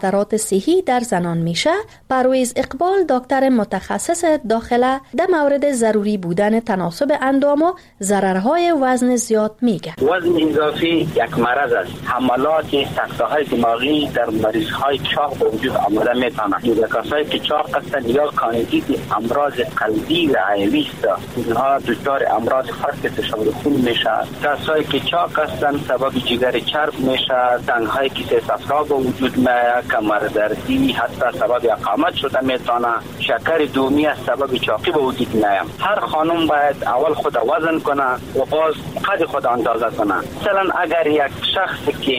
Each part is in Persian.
خطرات صحی در زنان میشه، پرویز اقبال دکتر متخصص داخله در مورد ضروری بودن تناسب اندام و ضررهای وزن زیاد میگه. وزن اضافی یک مرض است. حملات سکته‌های دماغی در مریض‌های چاق به وجود آمده میتونه. کسایی که چاق هستند یا کاندید امراض قلبی و عیوی است، اینها دچار امراض خاص فشار خون میشه. کسایی که چاق هستند سبب جگر چرب میشه، تنگ‌های کیسه صفرا به وجود میاد، کمردردی، حتی سبب اقامت شده میتونه. شکر دومی از سبب چاقی به وجود میاد. هر خانم باید اول خود وزن کنه و باز قد خود اندازه کنه. مثلا اگر یک شخص که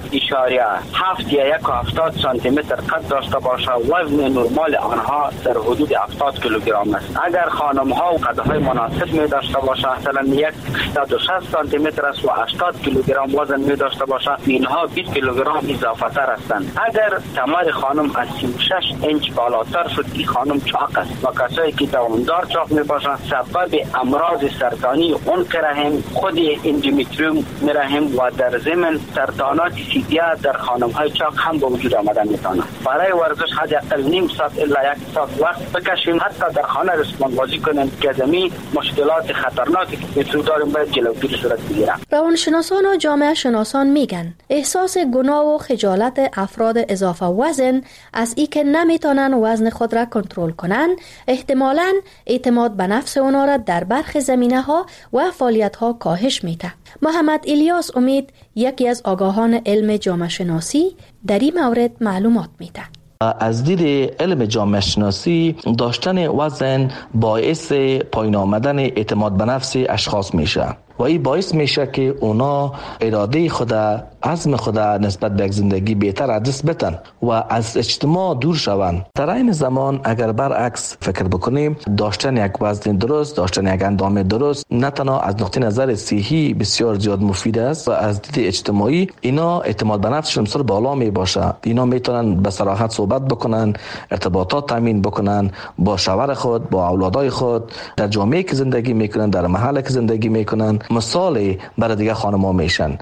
1.7 یا 1.70 سانتی متر قد داشته باشه، وزن نرمال آنها در حدود 70 کیلوگرم است. اگر خانم ها و قدهای مناسب می داشته باشه، مثلا 160 سانتی متر است و 80 کیلوگرم وزن می داشته باشه، اینها 20 کیلوگرم اضافه تر هستند. اگر کمر خانم از 36 انچ بالاتر شد، این خانم چاق است. و کسایی که دوامدار چاق می باشند سبب امراض سرطانی عنق رحم، خود اندومتریوم رحم و در ضمن سرطانات سیدیا در خانم‌های چاق هم به وجود آمده میتونه. برای ورزش حداقل نیم ساعت الا یک ساعت وقت بکشیم، حتی در خانه رسمان بازی کنیم که زمین مشکلات خطرناکی که داریم باید جلوگیری صورت بگیره. روانشناسان و جامعه شناسان میگن احساس گناه و خجالت افراد اضافه وزن از ای که نمیتونن وزن خود را کنترل کنن، احتمالاً اعتماد به نفس اونا را در برخی زمینه‌ها و فعالیت‌ها کاهش میده. محمد الیاس امید، یکی از آگاهان علم جامعه شناسی، در این مورد معلومات میده. از دید علم جامعه شناسی داشتن وزن باعث پایین آمدن اعتماد به نفس اشخاص میشه و این باعث میشه که اونا اراده خود، عزم خود نسبت به یک زندگی بهتر از دست بدن و از اجتماع دور شوند. در این زمان اگر برعکس فکر بکنیم، داشتن یک وزن درست، داشتن یک اندام درست نه تنها از نقطه نظر صحی بسیار زیاد مفید است و از دید اجتماعی اینا اعتماد به نفسشون بسیار بالا می باشه. اینا میتونن به صراحت صحبت بکنن، ارتباطات تامین بکنن با شوهر خود، با اولادای خود، در جامعه که زندگی میکنن، در محله که زندگی میکنن مثالی برای دیگه خانم‌ها میشن.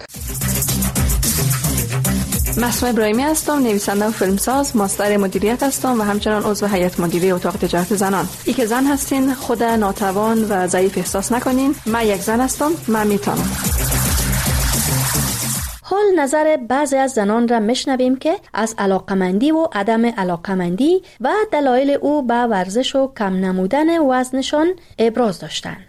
مسعود ابراهیمی هستم، نویسنده و فیلمساز، ماستر مدیریت هستم و همچنان عضو هیئت مدیره اتاق تجارت زنان. ای که زن هستین خود ناتوان و ضعیف احساس نکنین. من یک زن هستم، من میتونم. حال نظر بعضی از زنان را میشنویم که از علاقمندی و عدم علاقمندی و دلایل او به ورزش و کم نمودن وزنشان ابراز داشتند.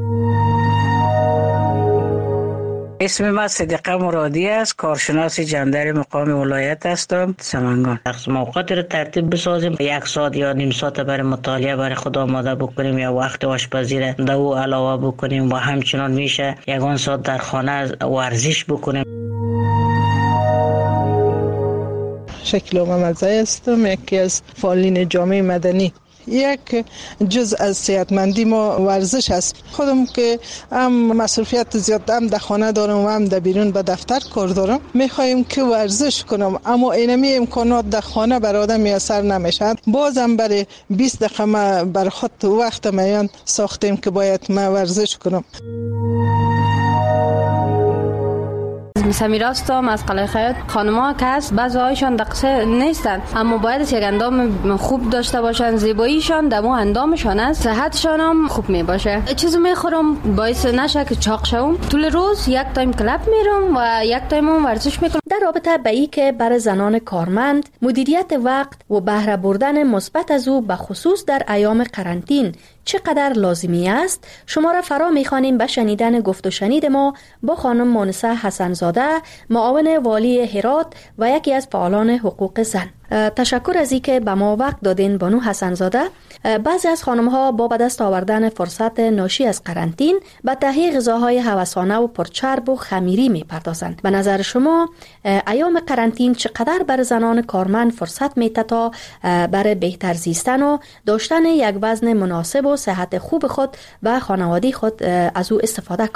اسم من صدیقه مرادی است، کارشناس جندر مقام ولایت هستم، سمنگان. موقعات رو ترتیب بسازیم، 1 ساعت یا نیم ساعت برای مطالعه برای خود آماده بکنیم یا وقت آشپزی را دو علاوه بکنیم و همچنان میشه 1 ساعت در خانه ورزش بکنیم. شکل ممزه هستم، یکی از فعالین جامعه مدنی. یک جز از صحتمندی ما ورزش است. خودم که هم مصروفیت زیاد هم در خانه دارم و هم در بیرون به دفتر کار دارم، میخوایم که ورزش کنم، اما اینمی امکانات در خانه بر آدم میسر نمیشد. بازم برای 20 دقیقه ما بر خود وقت میان ساختیم که باید ما ورزش کنم. سمیرا هستم از قلعه خیاط. خانم‌ها که هست بعضی هایشان دقیقه نیستن، اما باید یک اندام خوب داشته باشن. زیباییشان در اون اندامشان است، صحتشان هم خوب می باشه. چیزی میخورم باعث نشه که چاق شوم. طول روز 1 تایم کلاب میرم و 1 تایم ورزش میکنم. در رابطه به این که برای زنان کارمند مدیریت وقت و بهره بردن مثبت از او به خصوص در ایام قرنطین چقدر لازمی است، شما را فرا می‌خوانیم به شنیدن گفت و شنید ما با خانم مونسه حسن‌زاده، معاون والی هرات و یکی از فعالان حقوق زن. تشکر از اینکه به ما وقت دادین بانو حسن‌زاده. بعضی از خانم‌ها با به دست آوردن فرصت ناشی از قرنطین به تهیه غذاهای هوسانه و پرچرب و خمیری می‌پردازند. به نظر شما ایام قرنطین چقدر بر زنان کارمند فرصت میده تا برای بهتر زیستن و داشتن یک وزن مناسب و صحت خوب خود و خانواده خود از او استفاده کنند؟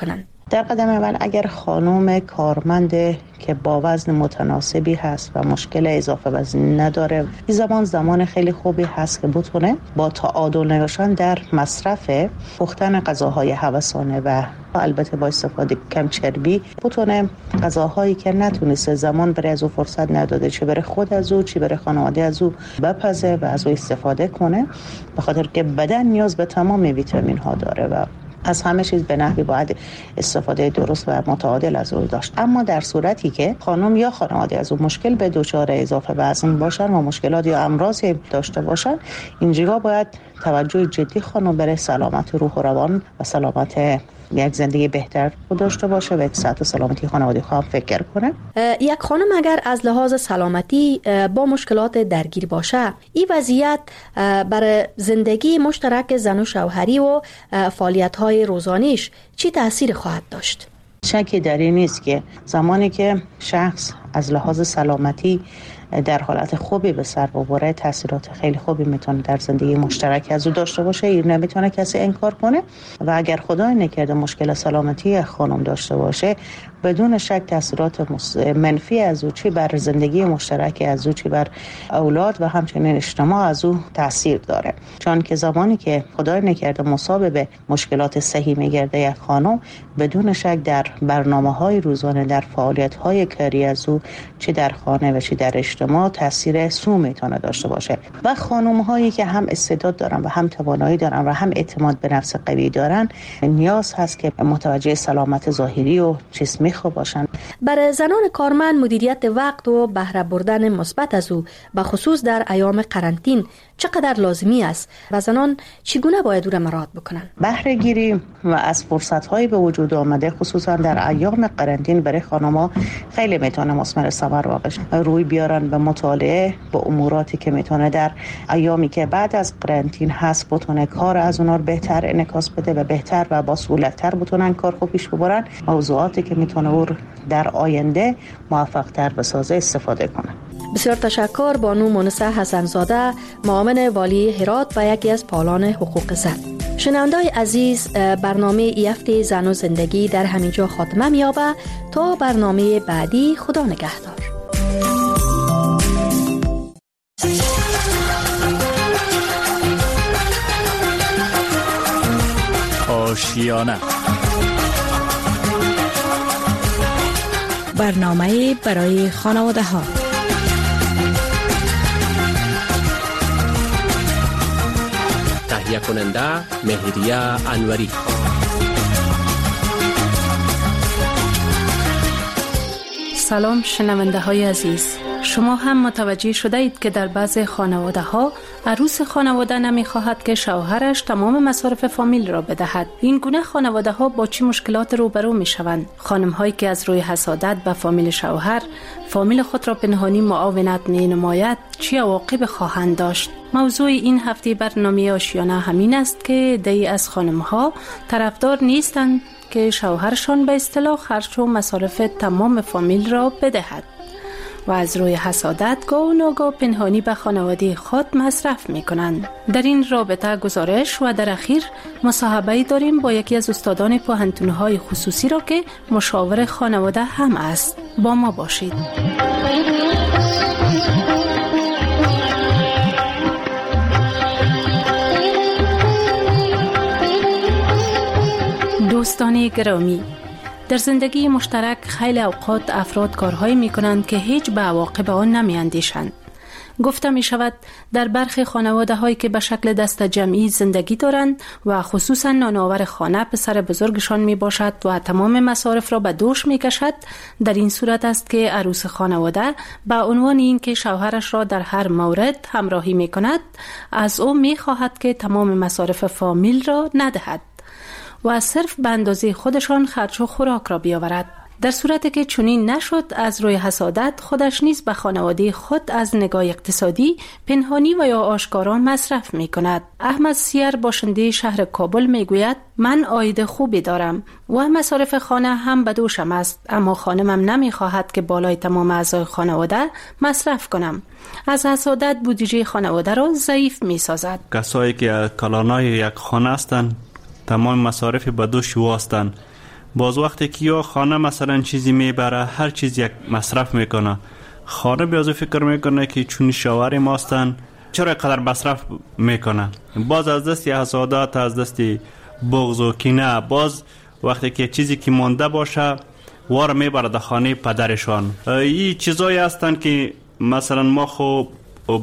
در قدم اول اگر خانم کارمند که با وزن متناسبی هست و مشکل اضافه وزن نداره، این زمان خیلی خوبی هست که بتونه با تعادل نگاشتن در مصرف پختن غذاهای هوسانه و البته با استفاده کم چربی بتونه غذاهایی که نتونسته زمان برای از او فرصت نداده، چه برای خود از او چه برای خانواده از او بپزه و از او استفاده کنه، به خاطر که بدن نیاز به تمام ویتامین ها داره و از همه چیز به نحوی باید استفاده درست و متعادل از او داشت. اما در صورتی که خانم یا خانواده از او مشکل به دچار اضافه وزن باشن و مشکلات یا امراضی داشته باشن، اینجا باید توجه جدی خانم برای سلامت روح و روان و سلامت یک زندگی بهتر داشته باشه و صحت و سلامتی خانواده خواهم فکر کنه. یک خانم اگر از لحاظ سلامتی با مشکلات درگیر باشه، این وضعیت برای زندگی مشترک زن و شوهری و فعالیت‌های روزانیش چی تأثیر خواهد داشت؟ شکی در این نیست که زمانی که شخص از لحاظ سلامتی در حالت خوبی به سر ببره، تاثیرات خیلی خوبی میتونه در زندگی مشترک از او داشته باشه، این نمیتونه کسی انکار کنه. و اگر خدای نکرده مشکل سلامتی خانم داشته باشه، بدون شک تاثیرات منفی از او چی بر زندگی مشترک از او چی بر اولاد و همچنین اجتماع از او تاثیر داره. چون که زمانی که خدای نکرده مصاب به مشکلات صحی میگرده یک خانم، بدون شک در برنامه‌های روزانه، در فعالیت‌های کاری از او چی در خانه و چی در اجتماع تاثیر سو میتونه داشته باشه. و خانم‌هایی که هم استعداد دارن و هم توانایی دارن و هم اعتماد به نفس قوی دارن، نیاز هست که متوجه سلامت ظاهری و جسمی خوب باشن. برای زنان کارمند مدیریت وقت و بهره بردن مثبت از او به خصوص در ایام قرنطین چقدر لازمی است و زنان چگونه باید او را مراعات بکنن؟ بهره گیری و از فرصت‌های به وجود آمده خصوصا در ایام قرنطین برای خانم‌ها خیلی میتونه مثمر ثمر واقع روی بیارن و مطالعه با اموراتی که میتونه در ایامی که بعد از قرنطین هست بتونه کار از اونها بهتر انعکاس بده و بهتر و با سهولت‌تر بتونن کار خوب پیش ببرن، موضوعاتی که میتونه او در آینده موفق‌تر بسازه استفاده کنه. بسیار تشکر بانو مونسه حسن‌زاده، معاون والی هرات و یکی از فعالان حقوق زن. شنونده‌های عزیز، برنامه ای هفته زن و زندگی در همینجا خاتمه می‌یابد. تا برنامه بعدی، خدا نگهدار. آشیانه، برنامه برای خانواده ها. تهیه کننده مهریه انوری. سلام شنونده های عزیز، شما هم متوجه شده اید که در بعض خانواده ها عروس خانواده نمی خواهد که شوهرش تمام مصارف فامیل را بدهد. این گونه خانواده ها با چه مشکلات روبرو می شوند؟ خانم هایی که از روی حسادت به فامیل شوهر فامیل خود را پنهانی معاونت می نماید چه عواقب خواهند داشت؟ موضوع این هفته برنامه آشیانه همین است که دی از خانم ها طرفدار نیستند که شوهرشان به اصطلاح خرج و مصارف تمام فامیل را بدهد و از روی حسادت گاه و ناگاه پنهانی به خانواده خود مصرف می کنند. در این رابطه گزارش و در اخیر مصاحبه‌ای داریم با یکی از استادان پوهنتون‌های خصوصی را که مشاور خانواده هم است. با ما باشید. دوستان گرامی، در زندگی مشترک خیلی اوقات افراد کارهایی می کنند که هیچ به عواقب آن نمی اندیشند. گفته می شود در برخی خانواده هایی که به شکل دست جمعی زندگی دارند و خصوصا نانآور خانه پسر بزرگشان می باشد و تمام مصارف را به دوش می کشد، در این صورت است که عروس خانواده به عنوان این که شوهرش را در هر مورد همراهی می کند، از او می خواهد که تمام مصارف فامیل را ندهد و صرف به اندازه خودشان خرج و خوراک را بیاورد. در صورتی که چنین نشد، از روی حسادت خودش نیز به خانواده خود از نگاه اقتصادی پنهانی و یا آشکارا مصرف می کند. احمد سیر باشنده شهر کابل می گوید من عاید خوبی دارم و مصارف خانه هم به دوشم است، اما خانمم نمی خواهد که بالای تمام اعضای خانواده مصرف کنم. از حسادت بودجه خانواده را ضعیف می سازد. کسایی که کلانای یک خانه هستند تمام مصارف به دوش او هستند باز وقتی که یا خانه مثلا چیزی میبره، هر چیز یک مصرف میکنه، خانه بیازو فکر میکنه که چون شوهر ماستن چرا قدر مصرف میکنه، باز از دست حسادت، از دست بغض و کینه، باز وقتی که چیزی که مونده باشه وار میبره در خانه پدرشان. این چیزایی هستن که مثلا ما خب